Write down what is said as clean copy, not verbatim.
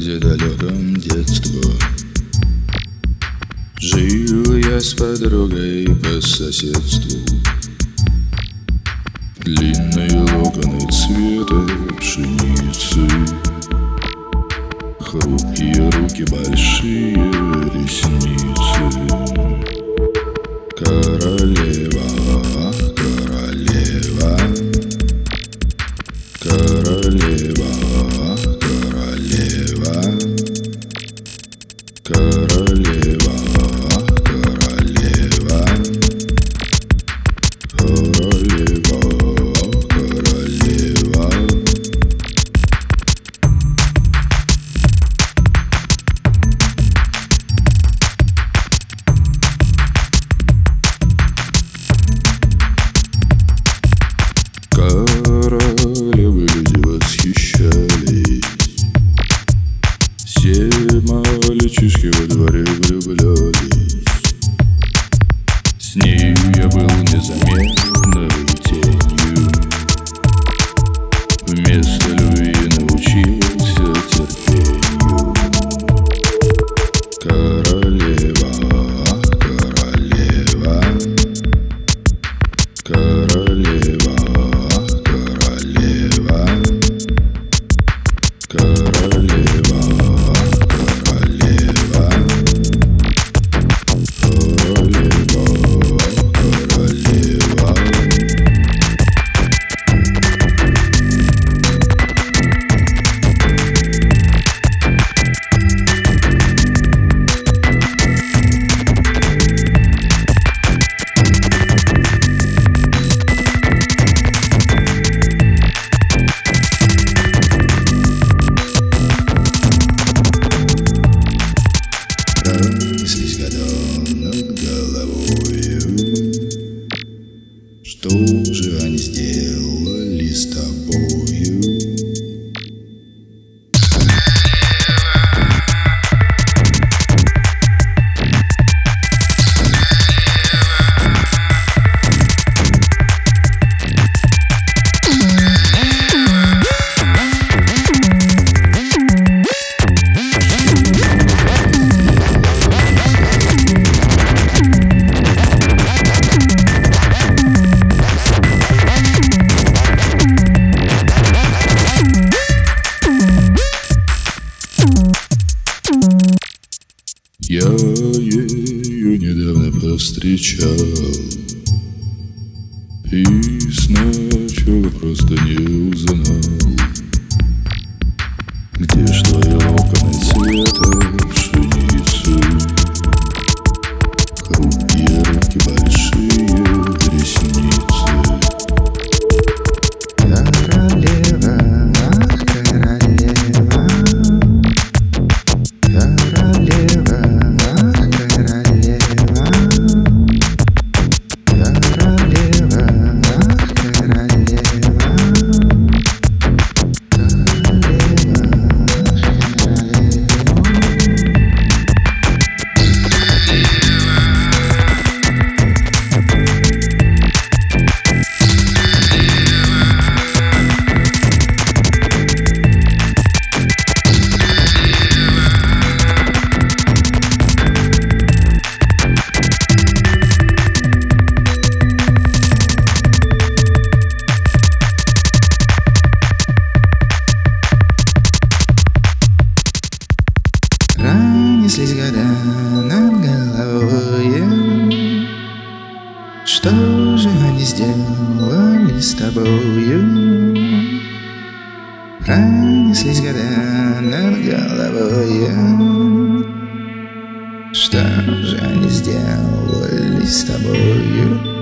городе далеком детства. Жил я с подругой по соседству. Длинные локоны цвета пшеницы, хрупкие руки, большие ресницы. Королева, королева, королева, королева, королева, королева, королева, королева. Королевы люди восхищались, все мальчишки во дворе влюблялись. С ней я был незаметной тенью, вместо любви научился терпению. Королева, королева, королева, королева, королева, королева, королева, королева. Пронеслись года над головою. Что же они сделали с тобою? Я ее недавно повстречал и сначала просто не узнал. Где ж твои локоны цвета пшеницы, хрупкие руки, большие ресницы? Королева, ах, королева, королева, ах, королева, королева, ах, королева, Пронеслись года над головою. Что же они сделали с тобою? Пронеслись года над головою. Что же они сделали с тобою?